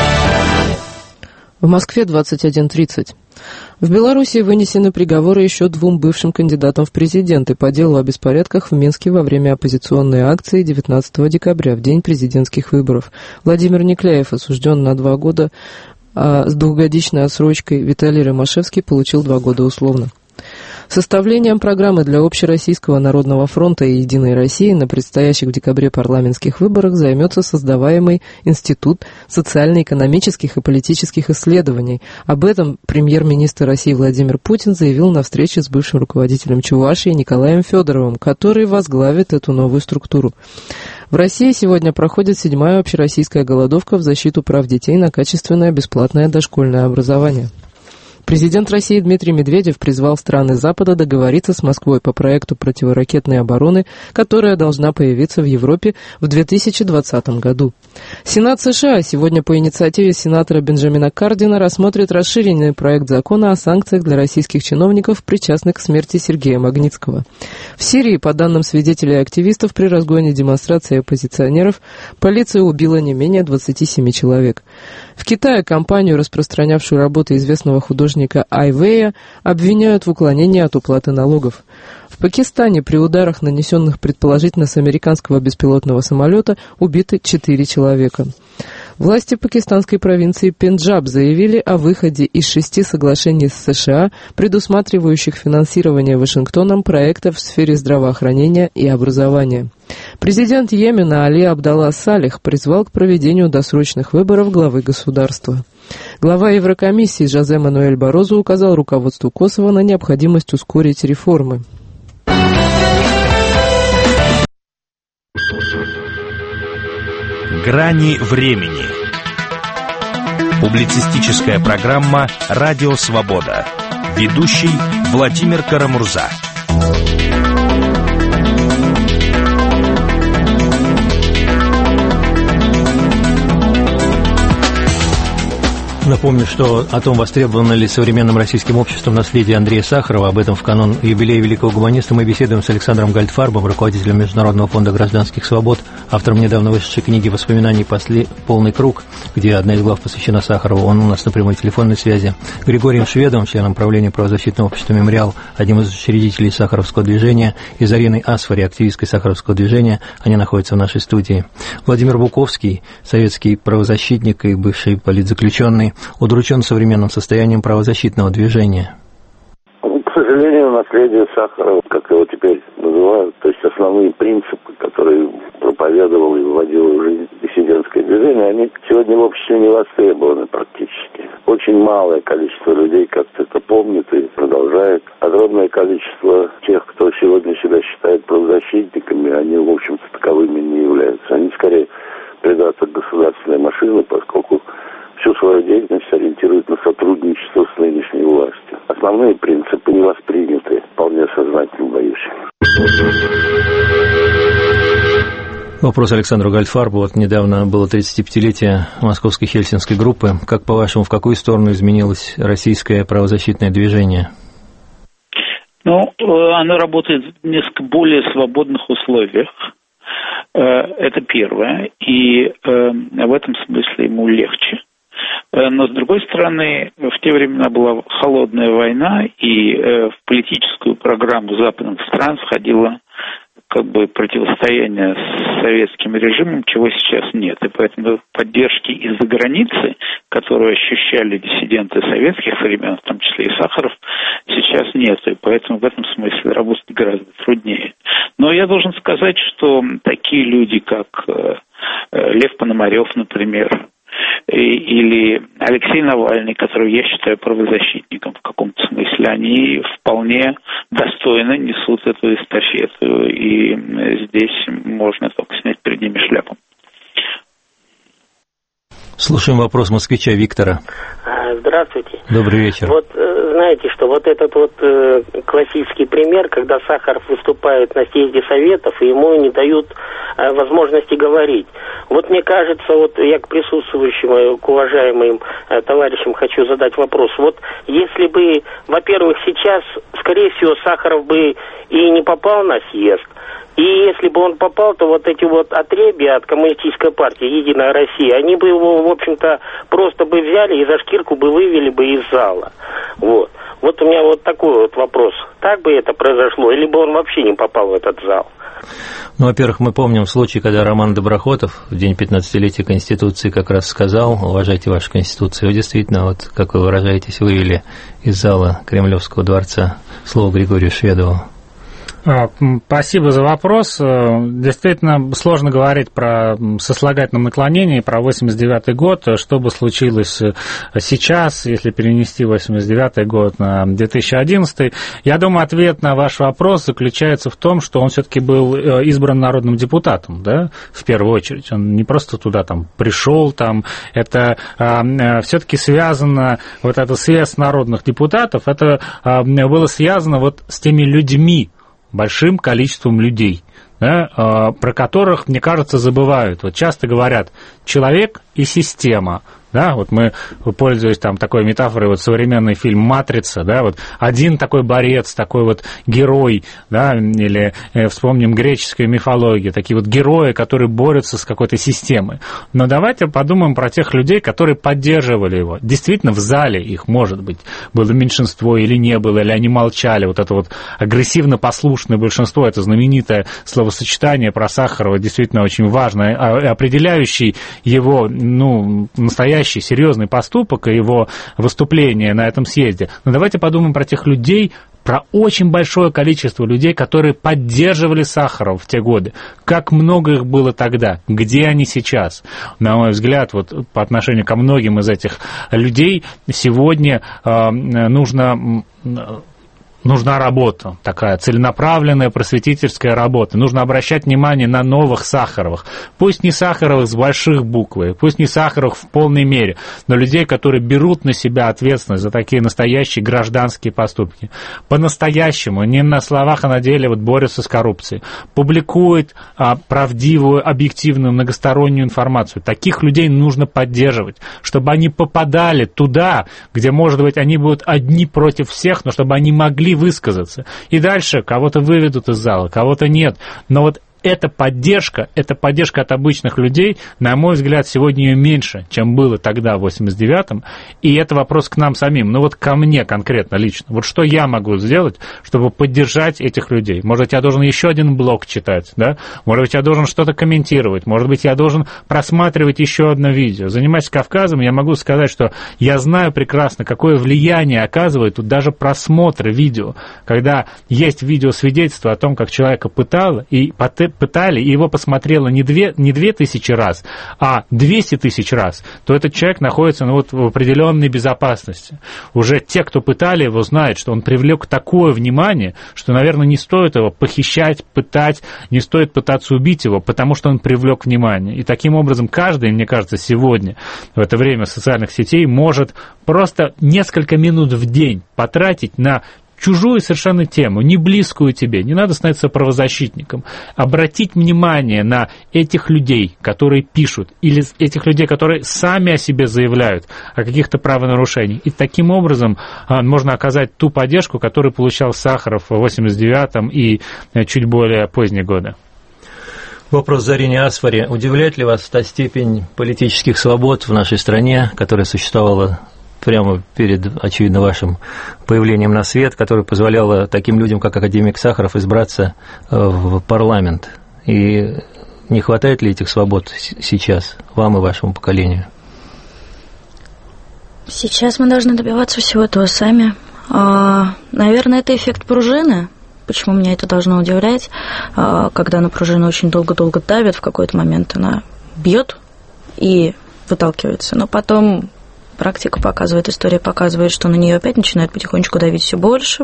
В Москве 21:30. В Белоруссии вынесены приговоры еще 2 бывшим кандидатам в президенты по делу о беспорядках в Минске во время оппозиционной акции 19 декабря, в день президентских выборов. Владимир Некляев осужден на 2 года, а с 2-годичной отсрочкой Виталий Ромашевский получил 2 года условно. Составлением программы для Общероссийского народного фронта и «Единой России» на предстоящих в декабре парламентских выборах займется создаваемый Институт социально-экономических и политических исследований. Об этом премьер-министр России Владимир Путин заявил на встрече с бывшим руководителем Чувашии Николаем Федоровым, который возглавит эту новую структуру. В России сегодня проходит 7-я общероссийская голодовка в защиту прав детей на качественное бесплатное дошкольное образование. Президент России Дмитрий Медведев призвал страны Запада договориться с Москвой по проекту противоракетной обороны, которая должна появиться в Европе в 2020 году. Сенат США сегодня по инициативе сенатора Бенджамина Кардина рассмотрит расширенный проект закона о санкциях для российских чиновников, причастных к смерти Сергея Магнитского. В Сирии, по данным свидетелей и активистов, при разгоне демонстрации оппозиционеров полиция убила не менее 27 человек. В Китае компанию, распространявшую работы известного художника Ай Вэя, обвиняют в уклонении от уплаты налогов. В Пакистане при ударах, нанесенных предположительно с американского беспилотного самолета, убиты 4 человека. Власти пакистанской провинции Пенджаб заявили о выходе из 6 соглашений с США, предусматривающих финансирование Вашингтоном проектов в сфере здравоохранения и образования. Президент Йемена Али Абдалла Салих призвал к проведению досрочных выборов главы государства. Глава Еврокомиссии Жозе Мануэль Барозу указал руководству Косово на необходимость ускорить реформы. Грани времени. Публицистическая программа «Радио Свобода». Ведущий Владимир Карамурза. Напомню, что о том, востребовано ли современным российским обществом наследие Андрея Сахарова, об этом в канун юбилея великого гуманиста мы беседуем с Александром Гальдфарбом, руководителем Международного фонда гражданских свобод, автором недавно вышедшей книги «Воспоминаний. Полный круг», где одна из глав посвящена Сахарову. Он у нас на прямой телефонной связи. Григорием Шведовым, членом правления правозащитного общества «Мемориал», одним из учредителей Сахаровского движения, и Зариной Асфари, активисткой Сахаровского движения. Они находятся в нашей студии. Владимир Буковский, советский правозащитник и бывший политзаключенный, удручен современным состоянием правозащитного движения. К сожалению, наследие Сахарова, как его теперь называют, то есть основные принципы, которые проповедовал и вводил в жизнь диссидентское движение, они сегодня в обществе не востребованы практически. Очень малое количество людей как-то это помнит и продолжает. Огромное количество тех, кто сегодня себя считает правозащитниками, они, в общем-то, таковыми не являются. Они скорее придаток государственной машины, поскольку всю свою деятельность ориентируют на сотрудничество с нынешней властью. Основные принципы не восприняты вполне сознательно, боюсь. Вопрос Александру Гальдфарбу. Вот недавно было 35-летие Московской Хельсинской группы. Как, по-вашему, в какую сторону изменилось российское правозащитное движение? Ну, оно работает в несколько более свободных условиях. Это первое. И в этом смысле ему легче. Но, с другой стороны, в те времена была холодная война, и в политическую программу западных стран входило как бы противостояние с советским режимом, чего сейчас нет. И поэтому поддержки из-за границы, которую ощущали диссиденты советских времен, в том числе и Сахаров, сейчас нет. И поэтому в этом смысле работать гораздо труднее. Но я должен сказать, что такие люди, как Лев Пономарев, например, или Алексей Навальный, которого я считаю правозащитником в каком-то смысле, они вполне достойно несут эту эстафету, и здесь можно только снять перед ними шляпу. Слушаем вопрос москвича Виктора. Здравствуйте. Добрый вечер. Вот знаете, что вот этот вот классический пример, когда Сахаров выступает на съезде Советов, и ему не дают возможности говорить. Вот мне кажется, вот я к присутствующим, к уважаемым товарищам хочу задать вопрос. Вот если бы, во-первых, сейчас, скорее всего, Сахаров бы и не попал на съезд, и если бы он попал, то вот эти вот отребья от коммунистической партии «Единая Россия», они бы его, в общем-то, просто бы взяли и за шкирку бы вывели бы из зала. Вот. Вот у меня вот такой вот вопрос. Так бы это произошло, или бы он вообще не попал в этот зал? Ну, во-первых, мы помним случай, когда Роман Доброхотов в день 15-летия Конституции как раз сказал: уважайте вашу Конституцию. Вы действительно, вот как вы выражаетесь, вывели из зала Кремлевского дворца. Слово Григорию Шведову. Спасибо за вопрос. Действительно, сложно говорить про сослагательное наклонение, про 89-й год, что бы случилось сейчас, если перенести 89-й год на 2011. Я думаю, ответ на ваш вопрос заключается в том, что он все-таки был избран народным депутатом, да, в первую очередь. Он не просто туда там пришел, там, это все-таки связано, вот эта связь народных депутатов, это было связано вот с теми людьми, большим количеством людей, да, про которых, мне кажется, забывают. Вот часто говорят человек и система, да, вот мы, пользуясь там такой метафорой, вот современный фильм «Матрица», да, вот один такой борец, такой вот герой, да, или вспомним греческую мифологию, такие вот герои, которые борются с какой-то системой. Но давайте подумаем про тех людей, которые поддерживали его. Действительно, в зале их, может быть, было меньшинство или не было, или они молчали. Вот это вот агрессивно-послушное большинство, это знаменитое словосочетание про Сахарова, действительно очень важное, определяющий его, ну, настоящий серьезный поступок и его выступление на этом съезде. Но давайте подумаем про тех людей, про очень большое количество людей, которые поддерживали Сахарова в те годы. Как много их было тогда? Где они сейчас? На мой взгляд, вот по отношению ко многим из этих людей сегодня нужна работа, такая целенаправленная просветительская работа. Нужно обращать внимание на новых Сахаровых. Пусть не Сахаровых с больших буквы, пусть не Сахаровых в полной мере, но людей, которые берут на себя ответственность за такие настоящие гражданские поступки. По-настоящему, не на словах, а на деле вот борются с коррупцией. Публикуют правдивую, объективную, многостороннюю информацию. Таких людей нужно поддерживать, чтобы они попадали туда, где, может быть, они будут одни против всех, но чтобы они могли высказаться. И дальше кого-то выведут из зала, кого-то нет. Но вот эта поддержка от обычных людей, на мой взгляд, сегодня ее меньше, чем было тогда, в 89-м. И это вопрос к нам самим. Ну вот ко мне конкретно, лично. Вот что я могу сделать, чтобы поддержать этих людей? Может быть, я должен еще один блог читать, да? Может быть, я должен что-то комментировать. Может быть, я должен просматривать еще одно видео. Занимаясь Кавказом, я могу сказать, что я знаю прекрасно, какое влияние оказывает тут даже просмотр видео. Когда есть видеосвидетельство о том, как человека пытали, и его посмотрело не 2000 раз, а 200 тысяч раз, то этот человек находится вот в определенной безопасности. Уже те, кто пытали его, знают, что он привлек такое внимание, что, наверное, не стоит его похищать, пытать, не стоит пытаться убить его, потому что он привлек внимание. И таким образом каждый, мне кажется, сегодня, в это время социальных сетей, может просто несколько минут в день потратить на чужую совершенно тему, не близкую тебе, не надо становиться правозащитником, обратить внимание на этих людей, которые пишут, или этих людей, которые сами о себе заявляют о каких-то правонарушениях. И таким образом можно оказать ту поддержку, которую получал Сахаров в 89-м и чуть более поздние годы. Вопрос Зарине Асфари. Удивляет ли вас та степень политических свобод в нашей стране, которая существовала прямо перед, очевидно, вашим появлением на свет, которая позволяла таким людям, как академик Сахаров, избраться в парламент? И не хватает ли этих свобод сейчас вам и вашему поколению? Сейчас мы должны добиваться всего этого сами. Наверное, это эффект пружины. Почему меня это должно удивлять? Когда на пружину очень долго-долго давят, в какой-то момент она бьет и выталкивается. Но потом практика показывает, история показывает, что на нее опять начинает потихонечку давить все больше.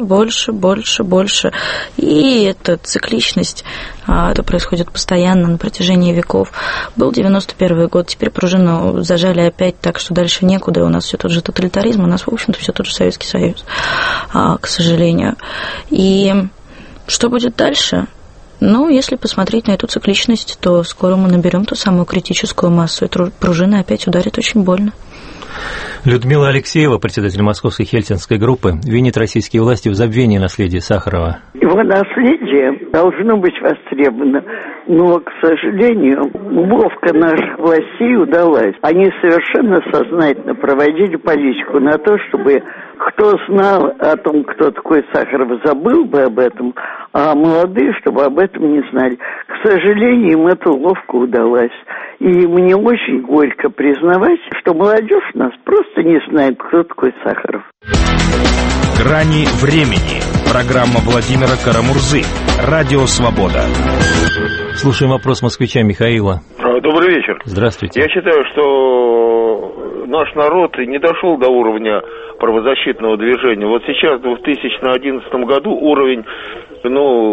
И эта цикличность, это происходит постоянно на протяжении веков. Был 91 год, теперь пружину зажали опять так, что дальше некуда, и у нас все тот же тоталитаризм, у нас, в общем-то, все тот же Советский Союз, к сожалению. И что будет дальше? Ну, если посмотреть на эту цикличность, то скоро мы наберем ту самую критическую массу, и пружина опять ударит очень больно. Людмила Алексеева, председатель Московской Хельсинской группы, винит российские власти в забвении наследия Сахарова. Его наследие должно быть востребовано, но, к сожалению, уловка наших властей удалась. Они совершенно сознательно проводили политику на то, чтобы кто знал о том, кто такой Сахаров, забыл бы об этом, а молодые, чтобы об этом не знали. К сожалению, им эта уловка удалась. И мне очень горько признавать, что молодежь у нас просто не знает, кто такой Сахаров. «Грани времени». Программа Владимира Карамурзы. Радио «Свобода». Слушаем вопрос москвича Михаила. Добрый вечер. Здравствуйте. Я считаю, что наш народ не дошел до уровня правозащитного движения. Вот сейчас, в 2011 году, уровень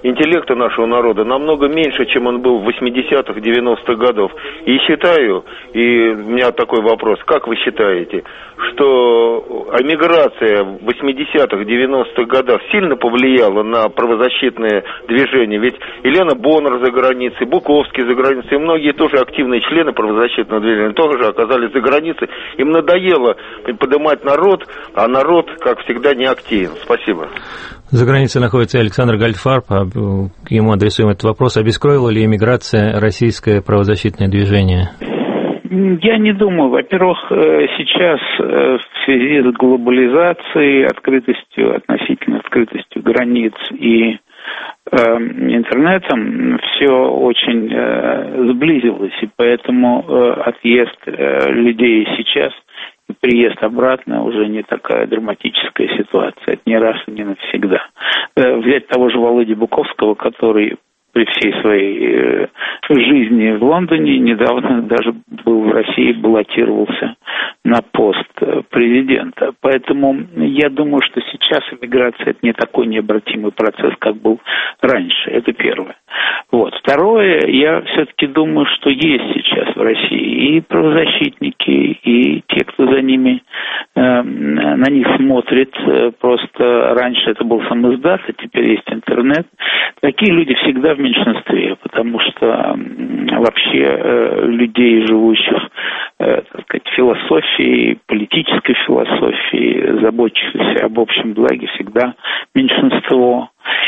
интеллекта нашего народа намного меньше, чем он был в 80-х, 90-х годов. И считаю, и у меня такой вопрос, как вы считаете, что эмиграция в 80-х, 90-х годах сильно повлияла на правозащитное движение? Ведь Елена Боннер за границей, Буковский за границей, и многие тоже активные члены правозащитного движения тоже оказались за границей. Им надоело поднимать народ, а народ, как всегда, не активен. Спасибо. За границей находится Александр Гальфарб. Ему адресуем этот вопрос. Обескровила ли эмиграция российское правозащитное движение? Я не думаю. Во-первых, сейчас в связи с глобализацией, относительной открытостью границ и интернетом все очень сблизилось, и поэтому отъезд людей сейчас и приезд обратно уже не такая драматическая ситуация. Это не раз и не навсегда. Взять того же Володю Буковского, который при всей своей жизни в Лондоне недавно даже был в России, баллотировался на пост президента. Поэтому я думаю, что сейчас эмиграция – это не такой необратимый процесс, как был раньше. Это первое. Вот. Второе, я все-таки думаю, что есть сейчас в России и правозащитники, и те, кто за ними, на них смотрит. Просто раньше это был самиздат, а теперь есть интернет. Такие люди всегда в меньшинстве, потому что вообще людей, живущих, так сказать, философией, политической философией, заботящихся об общем благе, всегда меньшинство.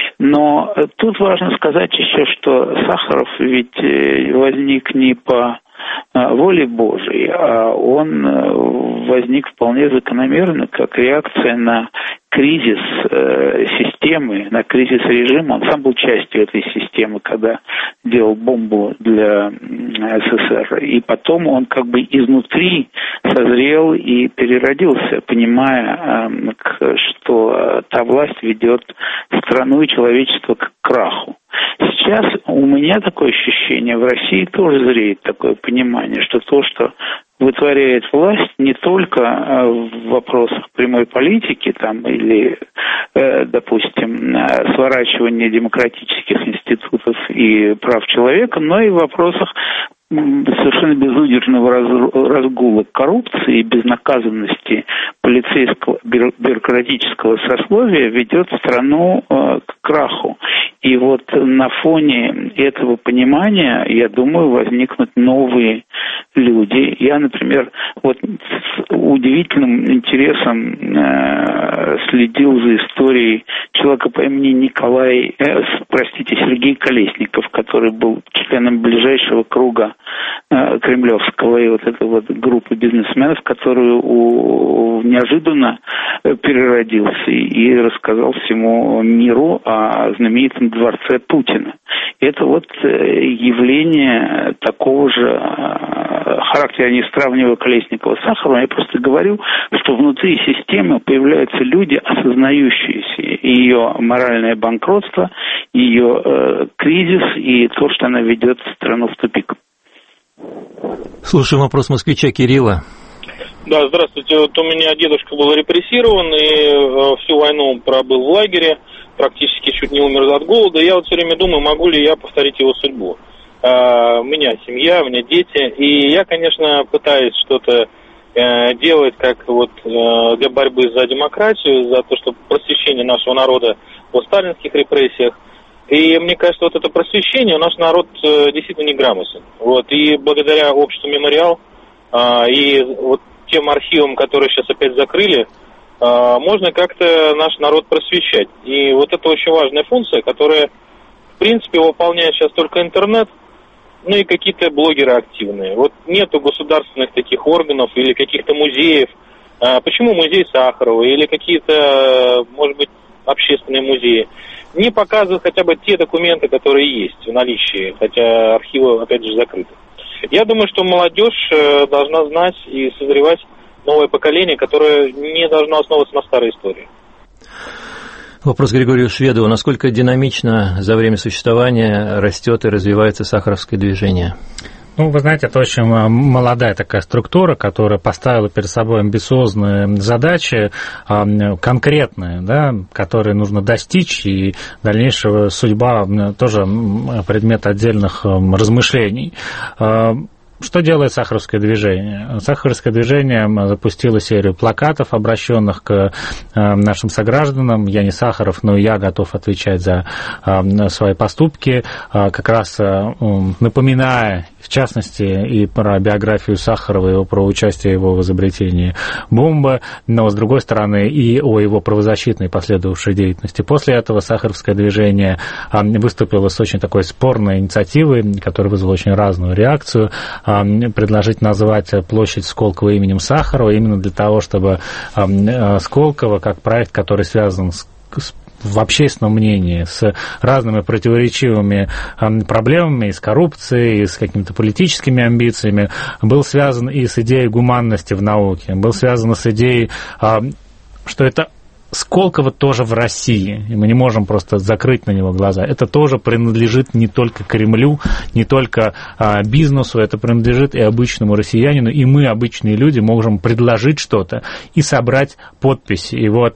Но тут важно сказать еще, что Сахаров ведь возник не по воле Божией, а он возник вполне закономерно, как реакция на кризис системы, на кризис режима. Он сам был частью этой системы, когда делал бомбу для СССР. И потом он как бы изнутри созрел и переродился, понимая, что та власть ведет страну и человечество к краху. Сейчас у меня такое ощущение, в России тоже зреет такое понимание, что то, что вытворяет власть, не только в вопросах прямой политики там, или, допустим, сворачивания демократических институтов и прав человека, но и в вопросах совершенно безудержного разгула коррупции и безнаказанности полицейского бюрократического сословия ведет страну к краху. И вот на фоне этого понимания, я думаю, возникнут новые люди. Я, например, вот с удивительным интересом следил за историей человека по имени Сергей Колесников, который был членом ближайшего круга кремлевского и вот этой вот группы бизнесменов, который неожиданно переродился и рассказал всему миру о знаменитом дворце Путина. Это вот явление такого же характера, я не сравниваю Колесникова с Сахаровым, я просто говорю, что внутри системы появляются люди, осознающие ее моральное банкротство, ее кризис и то, что она ведет страну в тупик. Слушаем вопрос москвича Кирилла. Да, здравствуйте. Вот у меня дедушка был репрессирован и всю войну пробыл в лагере, практически чуть не умер от голода. Я вот все время думаю, могу ли я повторить его судьбу. У меня семья, у меня дети, и я, конечно, пытаюсь что-то делать как вот для борьбы за демократию, за то, чтобы просвещение нашего народа о сталинских репрессиях. И мне кажется, вот это просвещение, наш народ действительно неграмотен. Вот, и благодаря обществу «Мемориал» и вот тем архивам, которые сейчас опять закрыли, можно как-то наш народ просвещать. И вот это очень важная функция, которая, в принципе, выполняет сейчас только интернет, ну и какие-то блогеры активные. Вот нету государственных таких органов или каких-то музеев. Почему музей Сахарова или какие-то, может быть, общественные музеи не показывают хотя бы те документы, которые есть в наличии, хотя архивы, опять же, закрыты. Я думаю, что молодежь должна знать и созревать новое поколение, которое не должно основываться на старой истории. Вопрос Григорию Шведову. Насколько динамично за время существования растет и развивается сахаровское движение? Ну, вы знаете, это очень молодая такая структура, которая поставила перед собой амбициозные задачи, конкретные, да, которые нужно достичь, и дальнейшая судьба тоже предмет отдельных размышлений. Что делает Сахаровское движение? Сахаровское движение запустило серию плакатов, обращенных к нашим согражданам. Я не Сахаров, но я готов отвечать за свои поступки, как раз напоминая, в частности, и про биографию Сахарова, и про участие его в изобретении бомбы, но, с другой стороны, и о его правозащитной последовавшей деятельности. После этого Сахаровское движение выступило с очень такой спорной инициативой, которая вызвала очень разную реакцию, предложить назвать площадь Сколково именем Сахарова, именно для того, чтобы Сколково, как проект, который связан в общественном мнении с разными противоречивыми проблемами, и с коррупцией, и с какими-то политическими амбициями, был связан и с идеей гуманности в науке, был связан с идеей, что это Сколково тоже в России, и мы не можем просто закрыть на него глаза. Это тоже принадлежит не только Кремлю, не только бизнесу, это принадлежит и обычному россиянину, и мы, обычные люди, можем предложить что-то и собрать подписи. И вот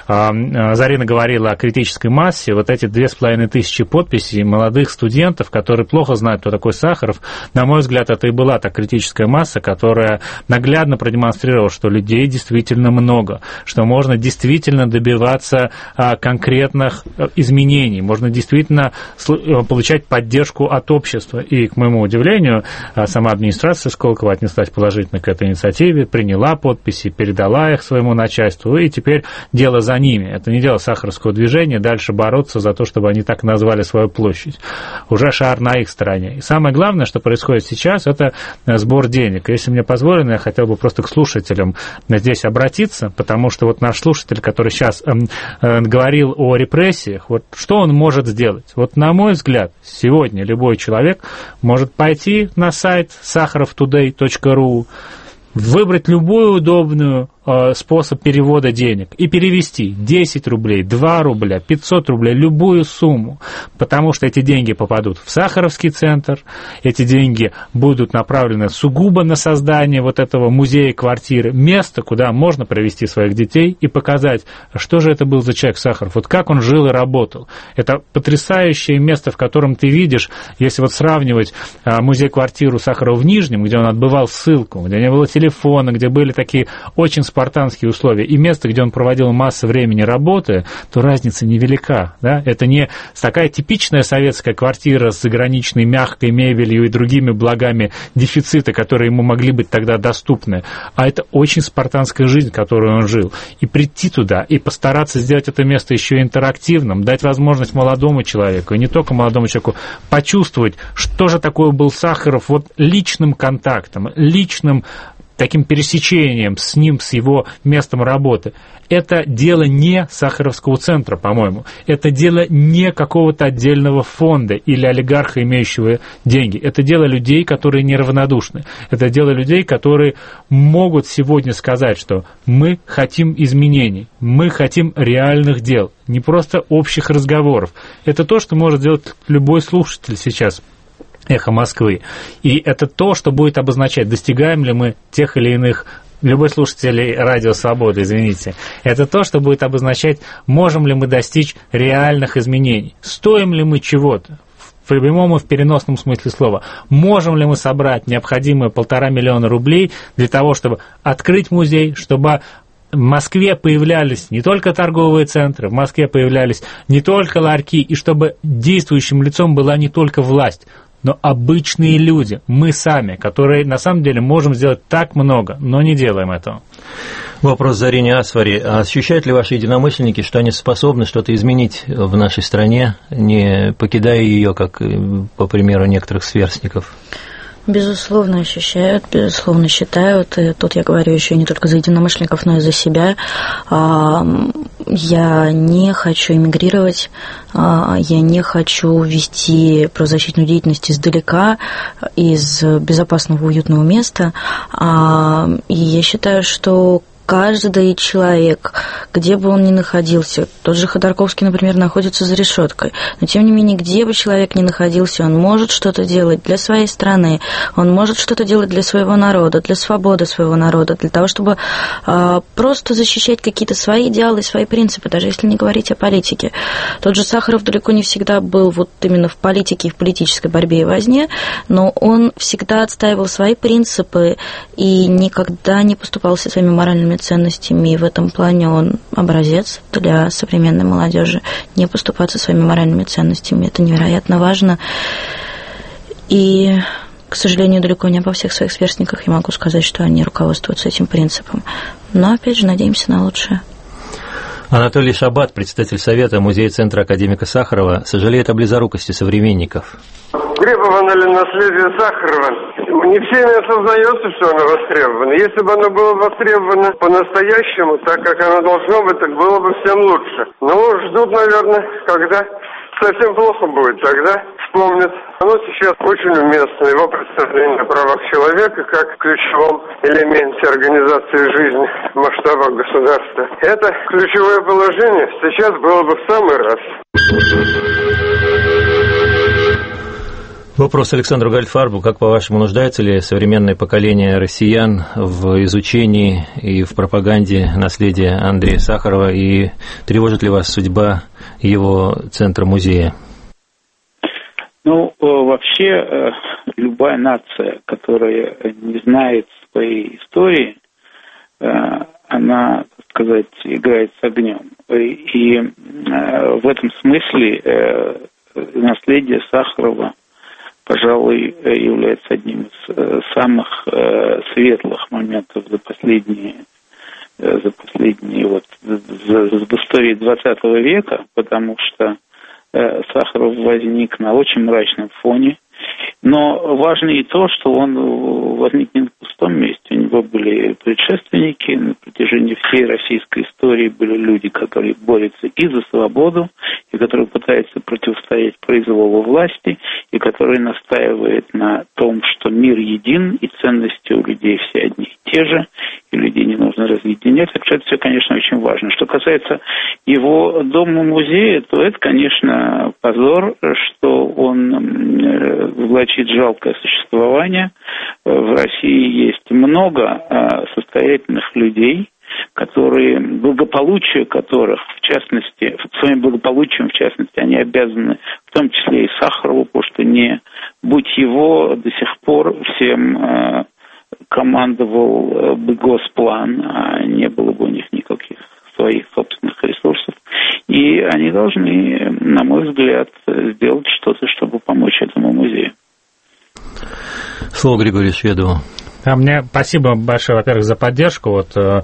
Зарина говорила о критической массе, вот эти 2500 подписей молодых студентов, которые плохо знают, кто такой Сахаров, на мой взгляд, это и была та критическая масса, которая наглядно продемонстрировала, что людей действительно много, что можно действительно добиваться конкретных изменений, можно действительно получать поддержку от общества. И, к моему удивлению, сама администрация Сколково отнеслась положительно к этой инициативе, приняла подписи, передала их своему начальству, и теперь дело за ними. Это не дело Сахаровского движения, дальше бороться за то, чтобы они так назвали свою площадь. Уже шар на их стороне. И самое главное, что происходит сейчас, это сбор денег. Если мне позволено, я хотел бы просто к слушателям здесь обратиться, потому что вот наш слушатель, который сейчас говорил о репрессиях, вот что он может сделать? Вот, на мой взгляд, сегодня любой человек может пойти на сайт sakharovtoday.ru, выбрать любую удобную способ перевода денег и перевести 10 рублей, 2 рубля, 500 рублей, любую сумму, потому что эти деньги попадут в Сахаровский центр, эти деньги будут направлены сугубо на создание вот этого музея-квартиры, места, куда можно привести своих детей и показать, что же это был за человек Сахаров, вот как он жил и работал. Это потрясающее место, в котором ты видишь, если вот сравнивать музей-квартиру Сахарова в Нижнем, где он отбывал ссылку, где не было телефона, где были такие очень спартанские условия, и место, где он проводил массу времени работы, то разница невелика. Да? Это не такая типичная советская квартира с заграничной мягкой мебелью и другими благами дефицита, которые ему могли быть тогда доступны, а это очень спартанская жизнь, которую он жил. И прийти туда, и постараться сделать это место еще интерактивным, дать возможность молодому человеку, и не только молодому человеку, почувствовать, что же такое был Сахаров вот личным контактом, личным таким пересечением с ним, с его местом работы. Это дело не Сахаровского центра, по-моему. Это дело не какого-то отдельного фонда или олигарха, имеющего деньги. Это дело людей, которые неравнодушны. Это дело людей, которые могут сегодня сказать, что мы хотим изменений, мы хотим реальных дел, не просто общих разговоров. Это то, что может сделать любой слушатель сейчас. «Эхо Москвы». И это то, что будет обозначать, достигаем ли мы тех или иных, любой слушатель Радио Свобода, извините, это то, что будет обозначать, можем ли мы достичь реальных изменений, стоим ли мы чего-то, в прямом и в переносном смысле слова, можем ли мы собрать необходимые 1,5 миллиона рублей для того, чтобы открыть музей, чтобы в Москве появлялись не только торговые центры, в Москве появлялись не только ларьки, и чтобы действующим лицом была не только власть, но обычные люди, мы сами, которые на самом деле можем сделать так много, но не делаем этого. Вопрос Зарине Асфари. Ощущают ли ваши единомышленники, что они способны что-то изменить в нашей стране, не покидая ее, как, по примеру, некоторых сверстников? Безусловно, ощущают, безусловно, считают. И тут я говорю еще не только за единомышленников, но и за себя. Я не хочу эмигрировать, я не хочу вести правозащитную деятельность издалека, из безопасного, уютного места. И я считаю, что каждый человек, где бы он ни находился, тот же Ходорковский, например, находится за решеткой, но тем не менее, где бы человек ни находился, он может что-то делать для своей страны, он может что-то делать для своего народа, для свободы своего народа, для того, чтобы просто защищать какие-то свои идеалы, свои принципы, даже если не говорить о политике. Тот же Сахаров далеко не всегда был вот именно в политике и в политической борьбе и возне, но он всегда отстаивал свои принципы и никогда не поступался своими моральными ценностями, и в этом плане он образец для современной молодежи. Не поступаться своими моральными ценностями. Это невероятно важно. И, к сожалению, далеко не обо всех своих сверстниках я могу сказать, что они руководствуются этим принципом. Но, опять же, надеемся на лучшее. Анатолий Шабат, председатель Совета Музея-центра академика Сахарова, сожалеет о близорукости современников. Востребовано ли наследие Сахарова? Не всеми осознается, что оно востребовано. Если бы оно было востребовано по-настоящему, так как оно должно быть, так было бы всем лучше. Но ждут, наверное, когда совсем плохо будет, тогда вспомнят. Оно сейчас очень уместно, его представление о правах человека как ключевом элементе организации жизни в масштабах государства. Это ключевое положение сейчас было бы в самый раз. Вопрос Александру Гальфарбу. Как, по-вашему, нуждается ли современное поколение россиян в изучении и в пропаганде наследия Андрея Сахарова, и тревожит ли вас судьба его центра-музея? Ну, вообще, любая нация, которая не знает своей истории, она, так сказать, играет с огнем. И в этом смысле наследие Сахарова, пожалуй, является одним из самых светлых моментов за последние вот в истории 20 века, потому что Сахаров возник на очень мрачном фоне. Но важно и то, что он возник не на пустом месте. У него были предшественники, на протяжении всей российской истории были люди, которые борются и за свободу, и которые пытаются противостоять произволу власти, и которые настаивают на том, что мир един, и ценности у людей все одни и те же, и людей не нужно разъединять. Так что это все, конечно, очень важно. Что касается его дома-музея, то это, конечно, позор, что он влачит жалкое существование. В России есть много состоятельных людей, которые, благополучие которых, в частности, своим благополучием, в частности, они обязаны, в том числе и Сахарову, потому что не будь его, до сих пор всем командовал бы Госплан, а не было бы у них никаких своих собственных ресурсов. И они должны, на мой взгляд, сделать что-то, чтобы помочь этому музею. Слово Григорию Шведову. Мне спасибо большое, во-первых, за поддержку,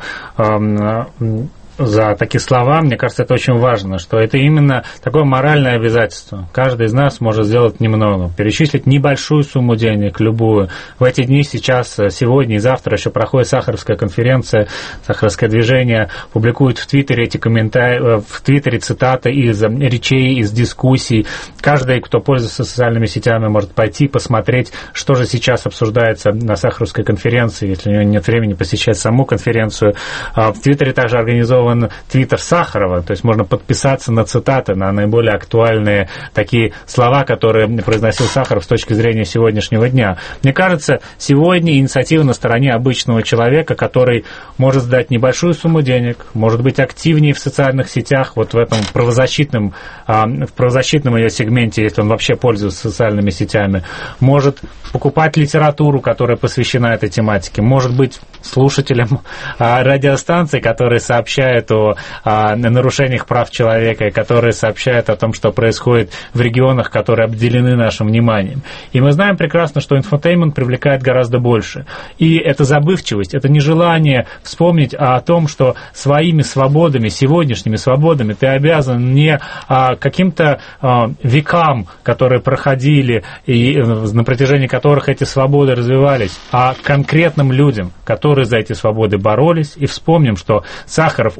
за такие слова. Мне кажется, это очень важно, что это именно такое моральное обязательство. Каждый из нас может сделать немного, перечислить небольшую сумму денег, любую. В эти дни сейчас, сегодня и завтра еще проходит Сахаровская конференция, Сахаровское движение, публикуют в Твиттере эти комментарии, в Твиттере цитаты из речей, из дискуссий. Каждый, кто пользуется социальными сетями, может пойти посмотреть, что же сейчас обсуждается на Сахаровской конференции, если у него нет времени посещать саму конференцию. В Твиттере также организован твиттер Сахарова, то есть можно подписаться на цитаты, на наиболее актуальные такие слова, которые произносил Сахаров с точки зрения сегодняшнего дня. Мне кажется, сегодня инициатива на стороне обычного человека, который может сдать небольшую сумму денег, может быть активнее в социальных сетях, вот в этом правозащитном ее сегменте, если он вообще пользуется социальными сетями, может покупать литературу, которая посвящена этой тематике, может быть слушателем радиостанций, которые сообщают о нарушениях прав человека, которые сообщают о том, что происходит в регионах, которые обделены нашим вниманием. И мы знаем прекрасно, что инфотеймент привлекает гораздо больше. И это забывчивость, это нежелание вспомнить о том, что своими свободами, сегодняшними свободами ты обязан не каким-то векам, которые проходили и на протяжении которых эти свободы развивались, а конкретным людям, которые за эти свободы боролись. И вспомним, что Сахаров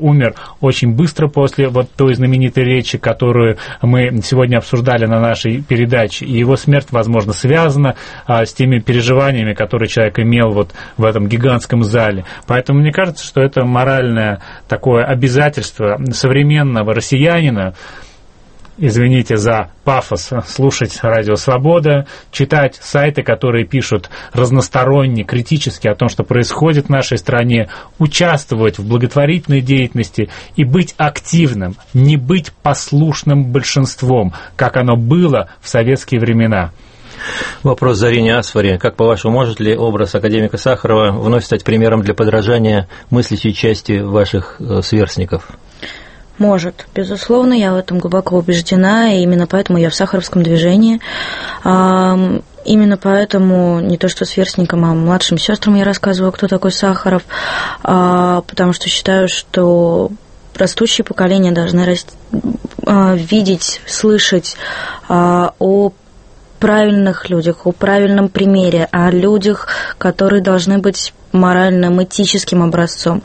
умер очень быстро после вот той знаменитой речи, которую мы сегодня обсуждали на нашей передаче. И его смерть, возможно, связана с теми переживаниями, которые человек имел вот в этом гигантском зале. Поэтому мне кажется, что это моральное такое обязательство современного россиянина, извините за пафос, слушать Радио Свобода, читать сайты, которые пишут разносторонне, критически о том, что происходит в нашей стране, участвовать в благотворительной деятельности и быть активным, не быть послушным большинством, как оно было в советские времена. Вопрос Зарине Асфари. Как, по-вашему, может ли образ академика Сахарова вновь стать примером для подражания мыслящей части ваших сверстников? Может, безусловно, я в этом глубоко убеждена, и именно поэтому я в сахаровском движении. Именно поэтому не то что сверстникам, а младшим сестрам я рассказываю, кто такой Сахаров, потому что считаю, что растущее поколение должны видеть, слышать о правильных людях, о правильном примере, о людях, которые должны быть моральным, этическим образцом.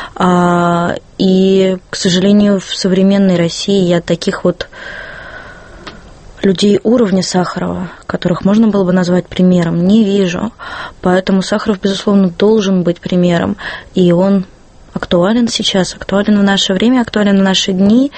И, к сожалению, в современной России я таких вот людей уровня Сахарова, которых можно было бы назвать примером, не вижу. Поэтому Сахаров, безусловно, должен быть примером. И он актуален сейчас, актуален в наше время, актуален в наши дни.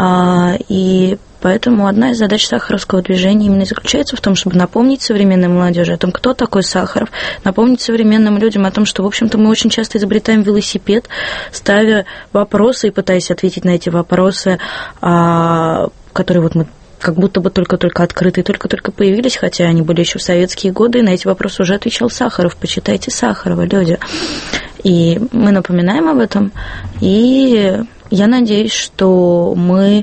И поэтому одна из задач сахаровского движения именно заключается в том, чтобы напомнить современной молодежи о том, кто такой Сахаров, напомнить современным людям о том, что, в общем-то, мы очень часто изобретаем велосипед, ставя вопросы и пытаясь ответить на эти вопросы, которые вот мы как будто бы только-только открыты, только-только появились, хотя они были еще в советские годы, и на эти вопросы уже отвечал Сахаров. Почитайте Сахарова, люди. И мы напоминаем об этом, и я надеюсь, что мы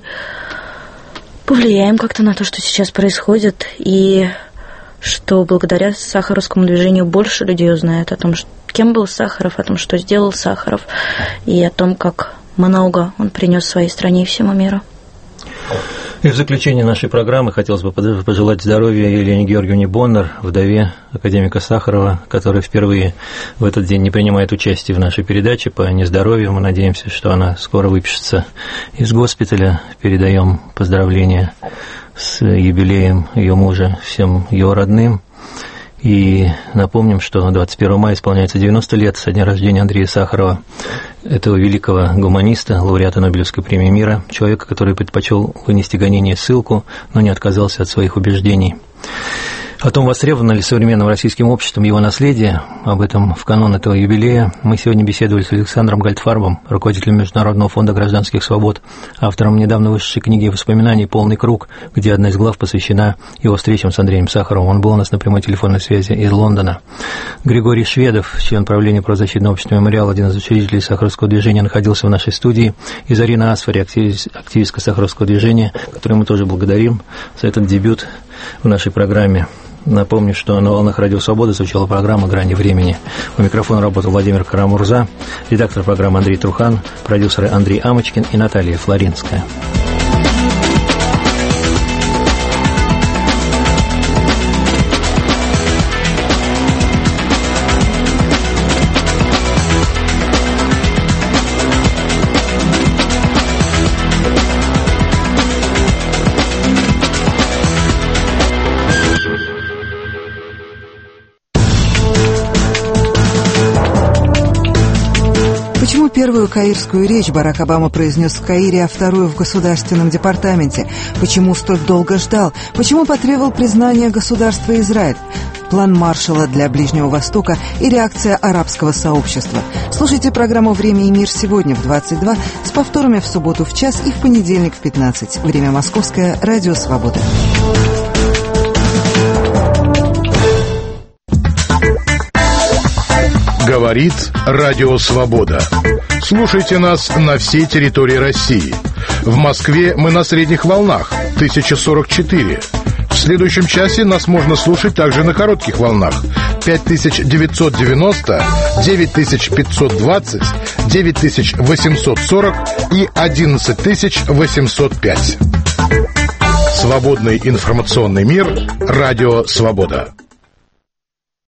повлияем как-то на то, что сейчас происходит, и что благодаря сахаровскому движению больше людей узнает о том, кем был Сахаров, о том, что сделал Сахаров, и о том, как много он принес своей стране и всему миру. И в заключение нашей программы хотелось бы пожелать здоровья Елене Георгиевне Боннер, вдове академика Сахарова, которая впервые в этот день не принимает участие в нашей передаче по нездоровью. Мы надеемся, что она скоро выпишется из госпиталя. Передаем поздравления с юбилеем ее мужа всем ее родным. И напомним, что 21 мая исполняется 90 лет со дня рождения Андрея Сахарова, этого великого гуманиста, лауреата Нобелевской премии мира, человека, который предпочел вынести гонение ссылку, но не отказался от своих убеждений. О том, востребовано ли современным российским обществом его наследие, об этом в канун этого юбилея, мы сегодня беседовали с Александром Гальдфарбом, руководителем Международного фонда гражданских свобод, автором недавно вышедшей книги воспоминаний «Полный круг», где одна из глав посвящена его встречам с Андреем Сахаровым. Он был у нас на прямой телефонной связи из Лондона. Григорий Шведов, член правления правозащитного общества «Мемориал», один из учредителей сахаровского движения, находился в нашей студии. И Зарина Асфари, активистка сахаровского движения, которую мы тоже благодарим за этот дебют в нашей программе. Напомню, что на волнах Радио Свобода звучала программа «Грани времени». У микрофона работал Владимир Карамурза, редактор программы Андрей Трухан, продюсеры Андрей Амочкин и Наталья Флоринская. Первую каирскую речь Барак Обама произнес в Каире, а вторую в Государственном департаменте? Почему столь долго ждал? Почему потребовал признания государства Израиль? План Маршалла для Ближнего Востока и реакция арабского сообщества. Слушайте программу «Время и мир» сегодня в 22, с повторами в субботу в час и в понедельник в 15. Время московское, Радио Свобода. Говорит Радио Свобода. Слушайте нас на всей территории России. В Москве мы на средних волнах 1044. В следующем часе нас можно слушать также на коротких волнах 5990, 9520, 9840 и 11805. Свободный информационный мир. Радио Свобода.